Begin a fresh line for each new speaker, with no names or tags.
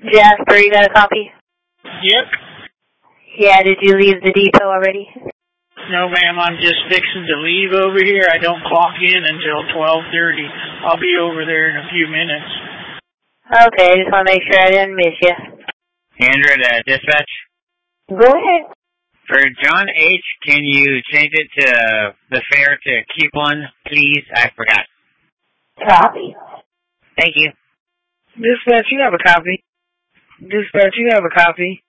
Jasper, you got a copy?
Yep.
Yeah, did you leave the depot already?
No, ma'am, I'm just fixing to leave over here. I don't clock in until 12:30. I'll be over there in a few minutes.
Okay, just want to make sure I didn't miss you.
Andrew, dispatch.
Go ahead.
For John H., can you change it to the fare to keep one, please? I forgot.
Copy.
Thank you.
Dispatch, you have a copy. Dispatch, you have a copy.